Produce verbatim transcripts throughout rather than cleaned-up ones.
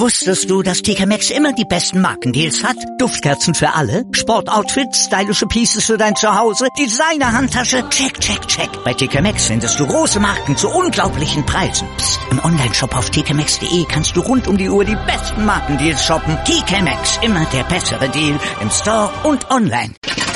Wusstest du, dass T K Maxx immer die besten Markendeals hat? Duftkerzen für alle, Sportoutfits, stylische Pieces für dein Zuhause, Designer-Handtasche, check, check, check. Bei T K Maxx findest du große Marken zu unglaublichen Preisen. Psst. Im Onlineshop auf t k maxx punkt d e kannst du rund um die Uhr die besten Markendeals shoppen. T K Maxx, immer der bessere Deal im Store und online.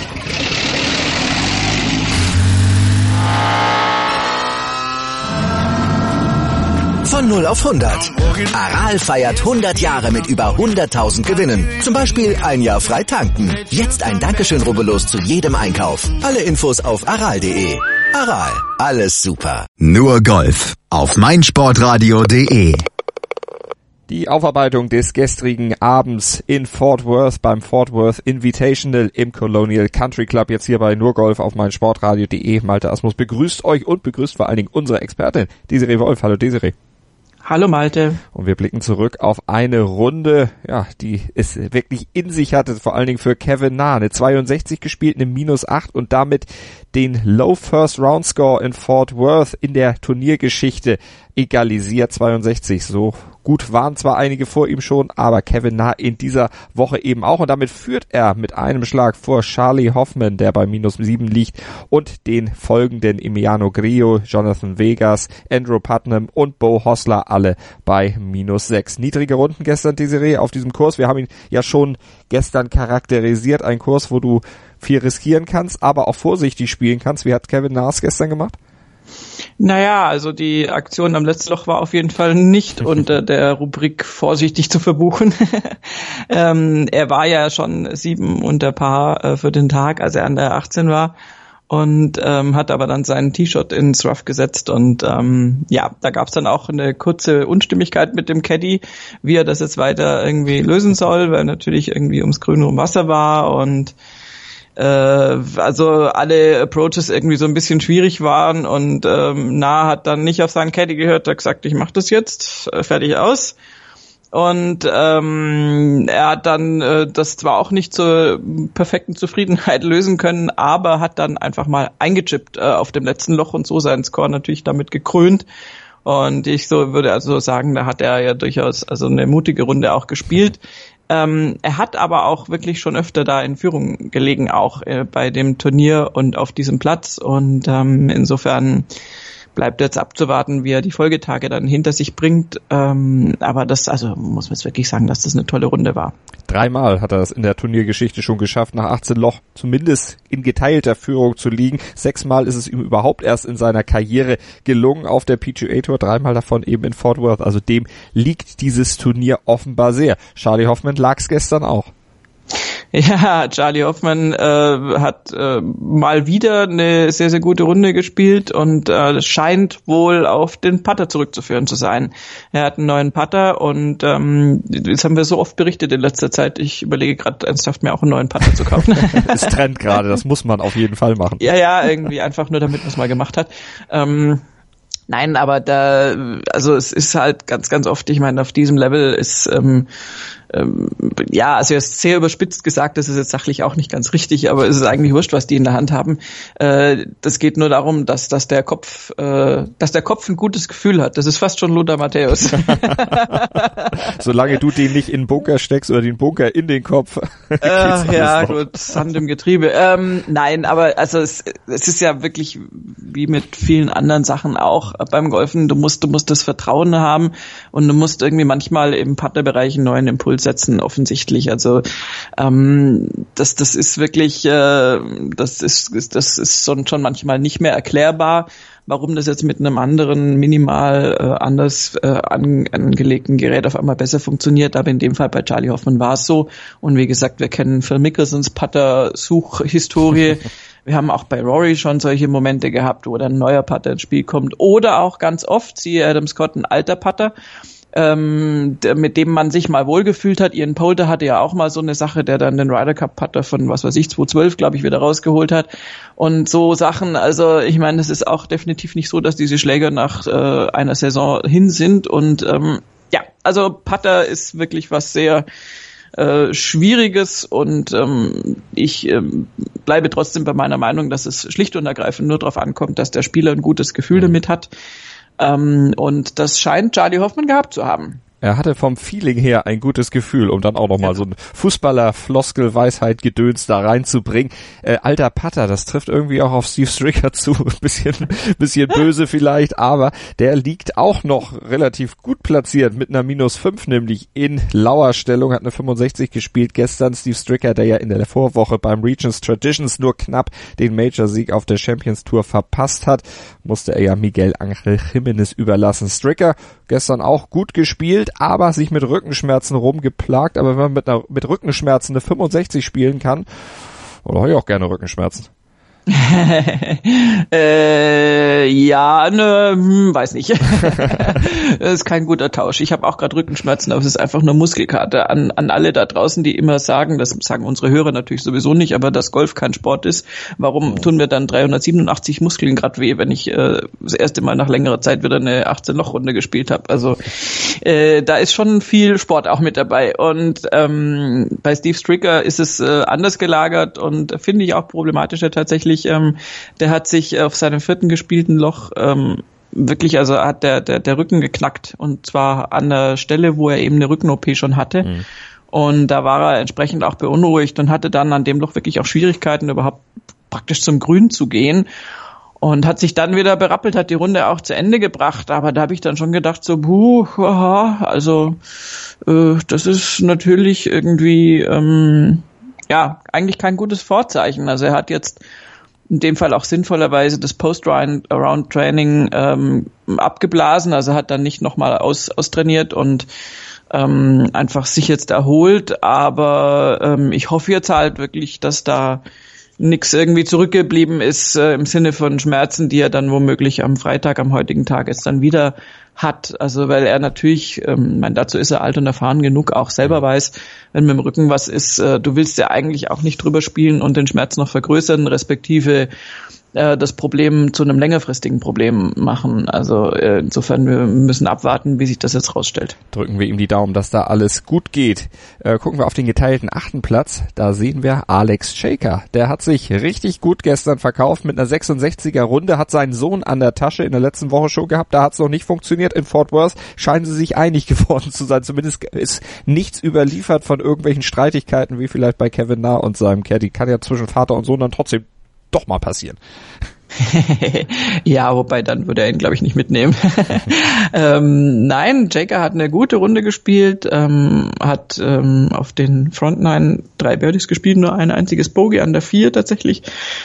Von null auf hundert. Aral feiert hundert Jahre mit über hunderttausend Gewinnen. Zum Beispiel ein Jahr frei tanken. Jetzt ein Dankeschön, rubbellos zu jedem Einkauf. Alle Infos auf aral punkt de. Aral, alles super. Nur Golf auf meinsportradio punkt de. Die Aufarbeitung des gestrigen Abends in Fort Worth beim Fort Worth Invitational im Colonial Country Club, jetzt hier bei Nur Golf auf meinsportradio punkt de. Malte Asmus begrüßt euch und begrüßt vor allen Dingen unsere Expertin, Desiree Wolf. Hallo Desiree. Hallo Malte. Und wir blicken zurück auf eine Runde, ja, die es wirklich in sich hatte, vor allen Dingen für Kevin Na. Eine zweiundsechzig gespielt, eine minus acht und damit den Low First Round Score in Fort Worth in der Turniergeschichte egalisiert. zweiundsechzig, so gut waren zwar einige vor ihm schon, aber Kevin Na in dieser Woche eben auch. Und damit führt er mit einem Schlag vor Charlie Hoffman, der bei minus sieben liegt, und den folgenden Emiliano Grillo, Jonathan Vegas, Andrew Putnam und Beau Hossler alle bei minus sechs. Niedrige Runden gestern, Desiree, auf diesem Kurs. Wir haben ihn ja schon gestern charakterisiert. Ein Kurs, wo du viel riskieren kannst, aber auch vorsichtig spielen kannst. Wie hat Kevin Na es gestern gemacht? Naja, also die Aktion am letzten Loch war auf jeden Fall nicht unter der Rubrik vorsichtig zu verbuchen. ähm, er war ja schon sieben unter Paar äh, für den Tag, als er an der achtzehn war, und ähm, hat aber dann seinen T-Shot ins Rough gesetzt und ähm, ja, da gab's dann auch eine kurze Unstimmigkeit mit dem Caddy, wie er das jetzt weiter irgendwie lösen soll, weil natürlich irgendwie ums Grün rum Wasser war und also alle Approaches irgendwie so ein bisschen schwierig waren und ähm, Na hat dann nicht auf seinen Caddy gehört, hat gesagt, ich mach das jetzt, äh, fertig aus. Und ähm, er hat dann äh, das zwar auch nicht zur perfekten Zufriedenheit lösen können, aber hat dann einfach mal eingechippt äh, auf dem letzten Loch und so seinen Score natürlich damit gekrönt. Und ich so würde also sagen, da hat er ja durchaus also eine mutige Runde auch gespielt. Ähm, er hat aber auch wirklich schon öfter da in Führung gelegen, auch äh, bei dem Turnier und auf diesem Platz. Und ähm, insofern bleibt jetzt abzuwarten, wie er die Folgetage dann hinter sich bringt. Ähm, aber das, also muss man jetzt wirklich sagen, dass das eine tolle Runde war. Dreimal hat er es in der Turniergeschichte schon geschafft, nach achtzehn Loch zumindest in geteilter Führung zu liegen. Sechsmal ist es ihm überhaupt erst in seiner Karriere gelungen auf der P G A Tour, dreimal davon eben in Fort Worth. Also dem liegt dieses Turnier offenbar sehr. Charlie Hoffman lag es gestern auch. Ja, Charlie Hoffman äh, hat äh, mal wieder eine sehr, sehr gute Runde gespielt und äh, scheint wohl auf den Putter zurückzuführen zu sein. Er hat einen neuen Putter und ähm, das haben wir so oft berichtet in letzter Zeit. Ich überlege gerade ernsthaft, mir auch einen neuen Putter zu kaufen. Das ist Trend gerade, das muss man auf jeden Fall machen. Ja, ja, irgendwie einfach nur, damit man es mal gemacht hat. Ähm, Nein, aber da, also es ist halt ganz, ganz oft, ich meine, auf diesem Level ist, ähm, ähm, ja, also jetzt sehr überspitzt gesagt, das ist jetzt sachlich auch nicht ganz richtig, aber es ist eigentlich wurscht, was die in der Hand haben. Äh, das geht nur darum, dass, dass der Kopf, äh, dass der Kopf ein gutes Gefühl hat. Das ist fast schon Lothar Matthäus. Solange du den nicht in den Bunker steckst oder den Bunker in den Kopf. Äh, ja, noch. Gut, Sand im Getriebe. Ähm, nein, aber also es, es ist ja wirklich wie mit vielen anderen Sachen auch beim Golfen, du musst, du musst das Vertrauen haben und du musst irgendwie manchmal im Partnerbereich einen neuen Impuls setzen, offensichtlich. Also ähm, das, das ist wirklich, äh, das ist, das ist schon, schon manchmal nicht mehr erklärbar, warum das jetzt mit einem anderen, minimal äh, anders äh, an, angelegten Gerät auf einmal besser funktioniert. Aber in dem Fall bei Charlie Hoffman war es so. Und wie gesagt, wir kennen Phil Mickelsons Putter-Suchhistorie. Wir haben auch bei Rory schon solche Momente gehabt, wo dann ein neuer Putter ins Spiel kommt. Oder auch ganz oft, siehe Adam Scott, ein alter Putter, ähm, der, mit dem man sich mal wohlgefühlt hat. Ian Poulter hatte ja auch mal so eine Sache, der dann den Ryder Cup Putter von, was weiß ich, zwanzig zwölf, glaube ich, wieder rausgeholt hat. Und so Sachen, also ich meine, es ist auch definitiv nicht so, dass diese Schläger nach äh, einer Saison hin sind. Und ähm, ja, also Putter ist wirklich was sehr Äh, Schwieriges und ähm, ich ähm, bleibe trotzdem bei meiner Meinung, dass es schlicht und ergreifend nur darauf ankommt, dass der Spieler ein gutes Gefühl damit hat, ähm, und das scheint Charlie Hoffman gehabt zu haben. Er hatte vom Feeling her ein gutes Gefühl, um dann auch nochmal ja. so ein Fußballer-Floskel-Weisheit-Gedöns da reinzubringen. Äh, alter Putter, das trifft irgendwie auch auf Steve Stricker zu. Ein bisschen, bisschen böse vielleicht, aber der liegt auch noch relativ gut platziert mit einer minus fünf, nämlich in Lauerstellung, hat eine fünfundsechzig gespielt gestern. Steve Stricker, der ja in der Vorwoche beim Regions Traditions nur knapp den Major-Sieg auf der Champions Tour verpasst hat, musste er ja Miguel Angel Jimenez überlassen. Stricker gestern auch gut gespielt, aber sich mit Rückenschmerzen rumgeplagt. Aber wenn man mit, einer, mit Rückenschmerzen eine fünfundsechzig spielen kann, oder habe ich auch gerne Rückenschmerzen? äh, ja, ne, hm, weiß nicht. Das ist kein guter Tausch. Ich habe auch gerade Rückenschmerzen, aber es ist einfach nur Muskelkater. An, an alle da draußen, die immer sagen, das sagen unsere Hörer natürlich sowieso nicht, aber dass Golf kein Sport ist, warum tun mir dann dreihundertsiebenundachtzig Muskeln gerade weh, wenn ich äh, das erste Mal nach längerer Zeit wieder eine achtzehn-Loch-Runde gespielt habe? Also äh, da ist schon viel Sport auch mit dabei. Und ähm, bei Steve Stricker ist es äh, anders gelagert und finde ich auch problematischer tatsächlich. Ähm, der hat sich auf seinem vierten gespielten Loch ähm, wirklich, also hat der, der der Rücken geknackt, und zwar an der Stelle, wo er eben eine Rücken-O P schon hatte. Mhm. Und da war er entsprechend auch beunruhigt und hatte dann an dem Loch wirklich auch Schwierigkeiten, überhaupt praktisch zum Grün zu gehen. Und hat sich dann wieder berappelt, hat die Runde auch zu Ende gebracht. Aber da habe ich dann schon gedacht, so, buh, aha, also äh, das ist natürlich irgendwie, ähm, ja, eigentlich kein gutes Vorzeichen. Also er hat jetzt in dem Fall auch sinnvollerweise das Post-Round-Training ähm, abgeblasen, also hat dann nicht nochmal aus, austrainiert und ähm, einfach sich jetzt erholt, aber ähm, ich hoffe jetzt halt wirklich, dass da nichts irgendwie zurückgeblieben ist äh, im Sinne von Schmerzen, die er dann womöglich am Freitag, am heutigen Tag jetzt dann wieder hat. Also weil er natürlich, ähm, mein, dazu ist er alt und erfahren genug, auch selber weiß, wenn mit dem Rücken was ist, äh, du willst ja eigentlich auch nicht drüber spielen und den Schmerz noch vergrößern, respektive äh, das Problem zu einem längerfristigen Problem machen. Also äh, insofern, wir müssen abwarten, wie sich das jetzt rausstellt. Drücken wir ihm die Daumen, dass da alles gut geht. Äh, gucken wir auf den geteilten achten Platz. Da sehen wir Alex Shaker. Der hat sich richtig gut gestern verkauft mit einer sechsundsechziger Runde, hat seinen Sohn an der Tasche in der letzten Woche schon gehabt. Da hat es noch nicht funktioniert in Fort Worth. Scheinen sie sich einig geworden zu sein. Zumindest ist nichts überliefert von irgendwelchen Streitigkeiten, wie vielleicht bei Kevin Na und seinem Caddy. Kann ja zwischen Vater und Sohn dann trotzdem doch mal passieren. Ja, wobei dann würde er ihn, glaube ich, nicht mitnehmen. ähm, nein, Jaker hat eine gute Runde gespielt, ähm, hat ähm, auf den Front Nine drei Birdies gespielt, nur ein einziges Bogey an der vier tatsächlich.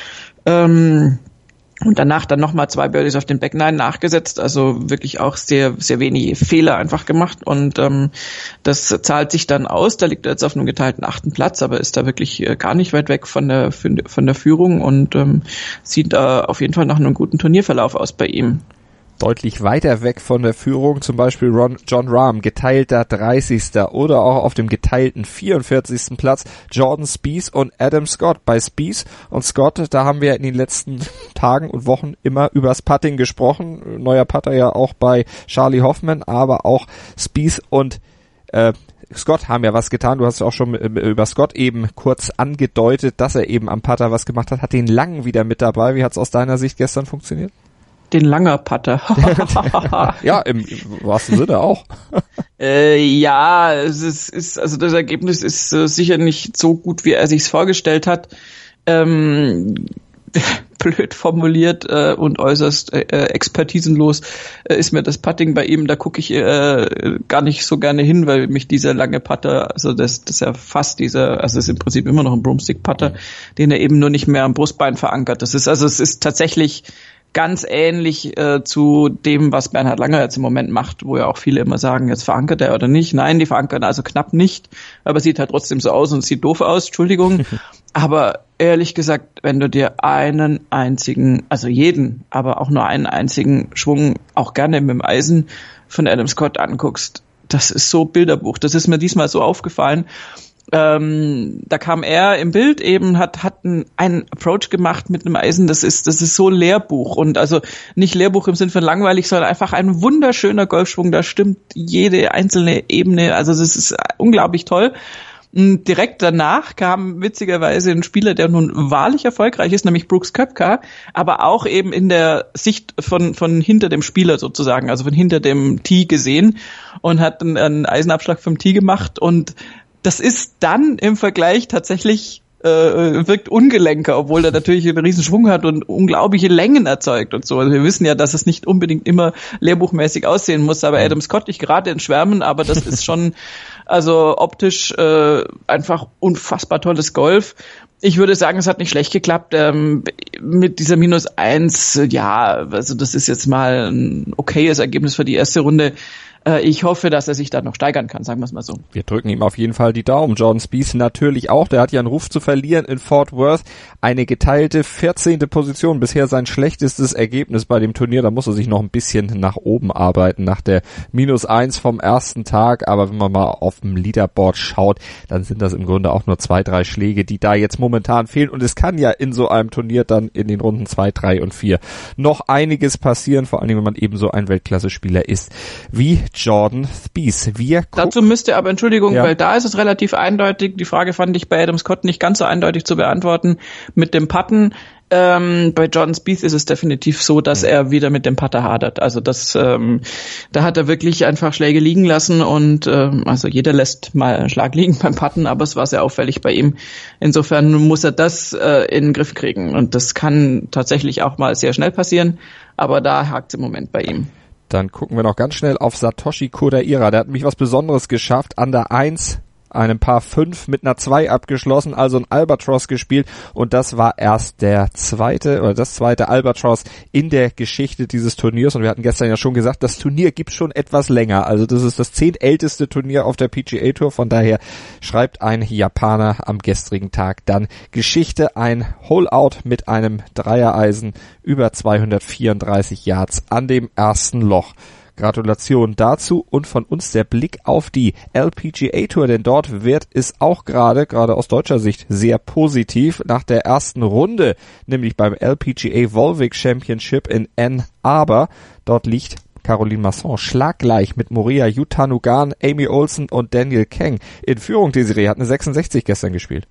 Ähm, und danach dann nochmal zwei Birdies auf den Back Nine nachgesetzt, also wirklich auch sehr sehr wenig Fehler einfach gemacht, und ähm, das zahlt sich dann aus. Da liegt er jetzt auf einem geteilten achten Platz, aber ist da wirklich äh, gar nicht weit weg von der von der Führung und ähm, sieht da auf jeden Fall nach einem guten Turnierverlauf aus bei ihm. Deutlich weiter weg von der Führung, zum Beispiel Ron, Jon Rahm, geteilter dreißigster oder auch auf dem geteilten vierundvierzigsten Platz Jordan Spieth und Adam Scott. Bei Spieth und Scott, da haben wir in den letzten Tagen und Wochen immer übers Putting gesprochen. Neuer Putter ja auch bei Charlie Hoffman, aber auch Spieth und äh, Scott haben ja was getan. Du hast ja auch schon über Scott eben kurz angedeutet, dass er eben am Putter was gemacht hat. Hat den Langen wieder mit dabei. Wie hat es aus deiner Sicht gestern funktioniert? Den langer Putter. Ja, im, im wahrsten Sinne auch. äh, ja, es ist, ist, also das Ergebnis ist äh, sicher nicht so gut, wie er sich's vorgestellt hat. Ähm, blöd formuliert äh, und äußerst äh, expertisenlos äh, ist mir das Putting bei ihm. Da gucke ich äh, gar nicht so gerne hin, weil mich dieser lange Putter, also das, das ist ja fast dieser, also es ist im Prinzip immer noch ein Broomstick-Putter, mhm. den er eben nur nicht mehr am Brustbein verankert. Das ist, also es ist tatsächlich ganz ähnlich äh, zu dem, was Bernhard Langer jetzt im Moment macht, wo ja auch viele immer sagen, jetzt verankert er oder nicht. Nein, die verankern also knapp nicht, aber sieht halt trotzdem so aus und sieht doof aus, Entschuldigung. Aber ehrlich gesagt, wenn du dir einen einzigen, also jeden, aber auch nur einen einzigen Schwung, auch gerne mit dem Eisen von Adam Scott anguckst, das ist so Bilderbuch. Das ist mir diesmal so aufgefallen. Ähm, da kam er im Bild eben, hat hat einen, einen Approach gemacht mit einem Eisen, das ist das ist so Lehrbuch, und also nicht Lehrbuch im Sinne von langweilig, sondern einfach ein wunderschöner Golfschwung, da stimmt jede einzelne Ebene, also das ist unglaublich toll. Direkt danach kam witzigerweise ein Spieler, der nun wahrlich erfolgreich ist, nämlich Brooks Koepka, aber auch eben in der Sicht von von hinter dem Spieler sozusagen, also von hinter dem Tee gesehen und hat einen, einen Eisenabschlag vom Tee gemacht und das ist dann im Vergleich tatsächlich äh, wirkt ungelenker, obwohl er natürlich einen riesen Schwung hat und unglaubliche Längen erzeugt und so. Also wir wissen ja, dass es nicht unbedingt immer lehrbuchmäßig aussehen muss, aber Adam Scott, ich gerade in Schwärmen, aber das ist schon also optisch äh, einfach unfassbar tolles Golf. Ich würde sagen, es hat nicht schlecht geklappt. Ähm, mit dieser minus eins, ja, also das ist jetzt mal ein okayes Ergebnis für die erste Runde. Äh, ich hoffe, dass er sich da noch steigern kann, sagen wir es mal so. Wir drücken ihm auf jeden Fall die Daumen. Jordan Spieth natürlich auch. Der hat ja einen Ruf zu verlieren in Fort Worth. Eine geteilte vierzehnte Position. Bisher sein schlechtestes Ergebnis bei dem Turnier. Da muss er sich noch ein bisschen nach oben arbeiten nach der minus eins vom ersten Tag. Aber wenn man mal auf dem Leaderboard schaut, dann sind das im Grunde auch nur zwei, drei Schläge, die da jetzt momentan fehlen. Und es kann ja in so einem Turnier dann in den Runden zwei, drei und vier noch einiges passieren. Vor allem, wenn man eben so ein Weltklasse-Spieler ist wie Jordan Spieth. Wir Dazu müsste aber, Entschuldigung, ja. weil da ist es relativ eindeutig. Die Frage fand ich bei Adam Scott nicht ganz so eindeutig zu beantworten mit dem Putten. Ähm, bei Jordan Spieth ist es definitiv so, dass mhm. er wieder mit dem Putter hadert. Also das, ähm, da hat er wirklich einfach Schläge liegen lassen und ähm, also jeder lässt mal einen Schlag liegen beim Putten, aber es war sehr auffällig bei ihm. Insofern muss er das äh, in den Griff kriegen und das kann tatsächlich auch mal sehr schnell passieren, aber da hakt es im Moment bei ihm. Dann gucken wir noch ganz schnell auf Satoshi Kodaira. Der hat nämlich was Besonderes geschafft. An der eins, einem Paar fünf mit einer zwei abgeschlossen, also ein Albatros gespielt. Und das war erst der zweite oder das zweite Albatros in der Geschichte dieses Turniers. Und wir hatten gestern ja schon gesagt, das Turnier gibt schon etwas länger. Also das ist das zehntälteste Turnier auf der P G A Tour. Von daher schreibt ein Japaner am gestrigen Tag dann Geschichte. Ein Hole-Out mit einem Dreiereisen über zweihundertvierunddreißig Yards an dem ersten Loch. Gratulation dazu und von uns der Blick auf die L P G A Tour, denn dort wird es auch gerade, gerade aus deutscher Sicht, sehr positiv. Nach der ersten Runde, nämlich beim L P G A Volvic Championship in Ann Arbor, dort liegt Caroline Masson schlaggleich mit Moria Yutanugan, Amy Olsen und Daniel Kang in Führung. Desiree hat eine sechsundsechzig gestern gespielt.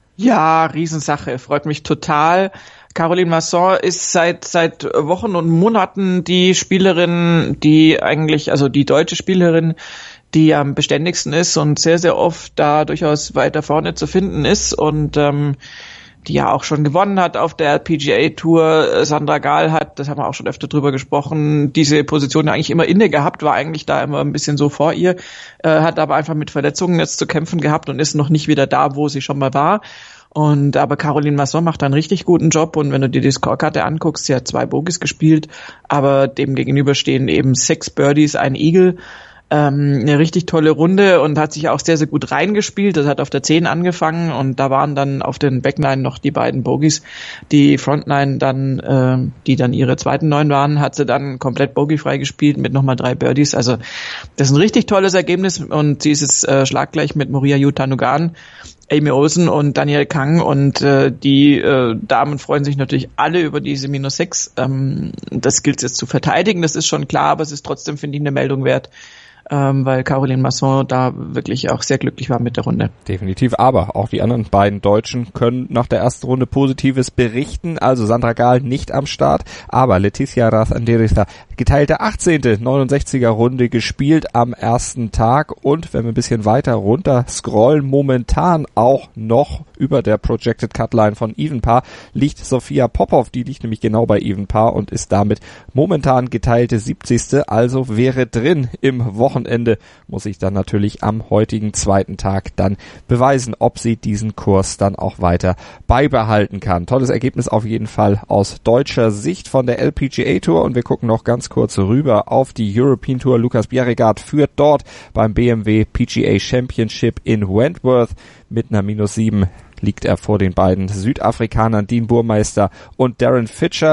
Ja, Riesensache, freut mich total. Caroline Masson ist seit seit Wochen und Monaten die Spielerin, die eigentlich, also die deutsche Spielerin, die am beständigsten ist und sehr, sehr oft da durchaus weiter vorne zu finden ist und ähm, die ja auch schon gewonnen hat auf der L P G A Tour. Sandra Gahl hat, das haben wir auch schon öfter drüber gesprochen, diese Position eigentlich immer inne gehabt, war eigentlich da immer ein bisschen so vor ihr, äh, hat aber einfach mit Verletzungen jetzt zu kämpfen gehabt und ist noch nicht wieder da, wo sie schon mal war. Und aber Caroline Masson macht einen richtig guten Job und wenn du dir die Scorekarte anguckst, sie hat zwei Bogies gespielt, aber dem gegenüber stehen eben sechs Birdies, ein Eagle. Ähm, eine richtig tolle Runde und hat sich auch sehr, sehr gut reingespielt. Das hat auf der zehn angefangen und da waren dann auf den Backnine noch die beiden Bogies. Die Frontline dann, äh, die dann ihre zweiten neun waren, hat sie dann komplett bogiefrei gespielt mit nochmal drei Birdies. Also das ist ein richtig tolles Ergebnis und sie ist jetzt äh, schlaggleich mit Moria Yutanugan, Amy Olsen und Daniel Kang und äh, die äh, Damen freuen sich natürlich alle über diese minus sechs. Ähm, das gilt jetzt zu verteidigen, das ist schon klar, aber es ist trotzdem, finde ich, eine Meldung wert, ähm, weil Caroline Masson da wirklich auch sehr glücklich war mit der Runde. Definitiv, aber auch die anderen beiden Deutschen können nach der ersten Runde Positives berichten, also Sandra Gahl nicht am Start, aber Leticia Raz-Andereza geteilte achtzehnte neunundsechziger Runde gespielt am ersten Tag und wenn wir ein bisschen weiter runter scrollen, momentan auch noch über der Projected Cutline von Even Par liegt Sophia Popov, die liegt nämlich genau bei Even Par und ist damit momentan geteilte siebzigste, also wäre drin im Wochenende, muss ich dann natürlich am heutigen zweiten Tag dann beweisen, ob sie diesen Kurs dann auch weiter beibehalten kann. Tolles Ergebnis auf jeden Fall aus deutscher Sicht von der L P G A Tour und wir gucken noch ganz kurz rüber auf die European Tour. Lukas Bjerregaard führt dort beim B M W P G A Championship in Wentworth mit einer minus sieben liegt er vor den beiden Südafrikanern Dean Burmeister und Darren Fitchard.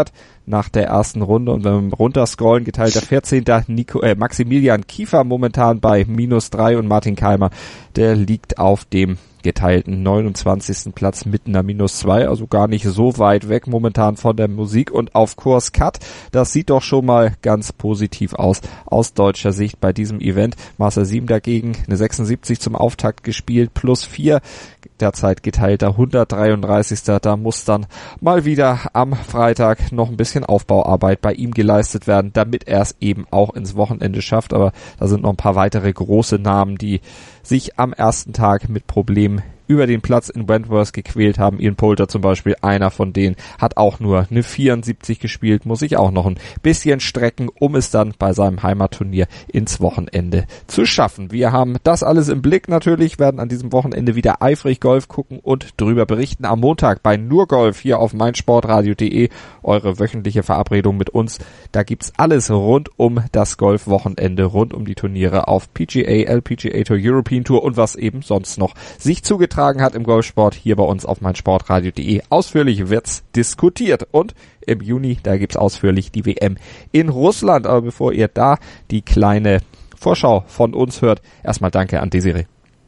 nach der ersten Runde. Und wenn wir runterscrollen, geteilter vierzehnter Nico, äh, Maximilian Kiefer momentan bei minus drei und Martin Keimer, der liegt auf dem geteilten neunundzwanzigsten Platz mit einer minus zwei, also gar nicht so weit weg momentan von der Musik und auf Kurs Cut. Das sieht doch schon mal ganz positiv aus, aus deutscher Sicht bei diesem Event. Marcel Sieben dagegen eine sechsundsiebzig zum Auftakt gespielt, plus vier, derzeit geteilter hundertdreiunddreißigster Da muss dann mal wieder am Freitag noch ein bisschen Aufbauarbeit bei ihm geleistet werden, damit er es eben auch ins Wochenende schafft. Aber da sind noch ein paar weitere große Namen, die sich am ersten Tag mit Problemen über den Platz in Wentworth gequält haben. Ian Poulter zum Beispiel, einer von denen, hat auch nur eine vierundsiebzig gespielt, muss sich auch noch ein bisschen strecken, um es dann bei seinem Heimatturnier ins Wochenende zu schaffen. Wir haben das alles im Blick natürlich, werden an diesem Wochenende wieder eifrig Golf gucken und drüber berichten am Montag bei Nur Golf hier auf meinsportradio punkt de, eure wöchentliche Verabredung mit uns. Da gibt's alles rund um das Golfwochenende, rund um die Turniere auf P G A, L P G A Tour, European Tour und was eben sonst noch sich zugetragen hat im Golfsport hier bei uns auf meinsportradio punkt de. Ausführlich wird's diskutiert und im Juni, da gibt's ausführlich die W M in Russland. Aber bevor ihr da die kleine Vorschau von uns hört, erstmal danke an Desiree.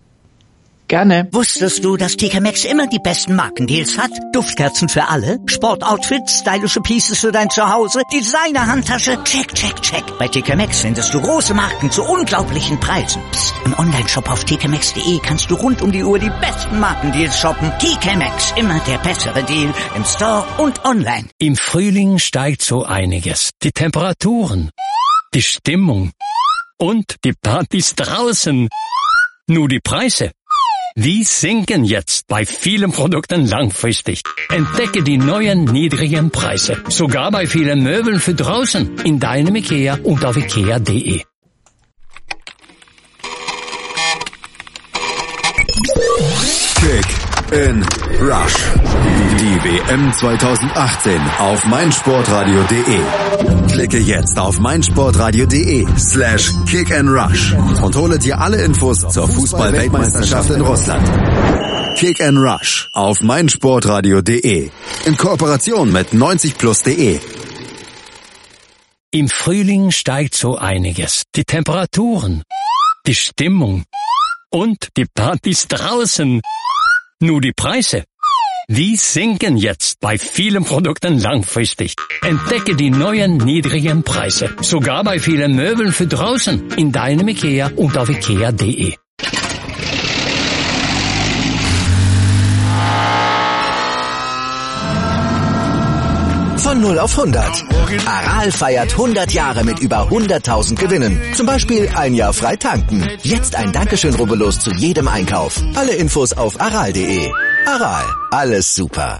Gerne. Wusstest du, dass T K Maxx immer die besten Markendeals hat? Duftkerzen für alle, Sportoutfits, stylische Pieces für dein Zuhause, Designer-Handtasche, check, check, check. Bei T K Maxx findest du große Marken zu unglaublichen Preisen. Psst. Im Onlineshop auf t k maxx punkt de kannst du rund um die Uhr die besten Markendeals shoppen. T K Maxx, immer der bessere Deal im Store und online. Im Frühling steigt so einiges. Die Temperaturen, die Stimmung und die Partys draußen. Nur die Preise, die sinken jetzt bei vielen Produkten langfristig. Entdecke die neuen niedrigen Preise. Sogar bei vielen Möbeln für draußen. In deinem Ikea und auf ikea punkt de. Kick in Rush. Die W M zweitausendachtzehn auf meinsportradio punkt de. Klicke jetzt auf meinsportradio punkt de slash Kick and Rush und hole dir alle Infos zur Fußball-Weltmeisterschaft in Russland. Kick and Rush auf meinsportradio punkt de in Kooperation mit neunzig plus punkt de. Im Frühling steigt so einiges. Die Temperaturen, die Stimmung und die Partys draußen. Nur die Preise, die sinken jetzt bei vielen Produkten langfristig. Entdecke die neuen niedrigen Preise. Sogar bei vielen Möbeln für draußen. In deinem Ikea und auf ikea punkt de. Von null auf hundert. Aral feiert hundert Jahre mit über hunderttausend Gewinnen. Zum Beispiel ein Jahr frei tanken. Jetzt ein Dankeschön, rubbellos zu jedem Einkauf. Alle Infos auf aral punkt de. Aral, alles super.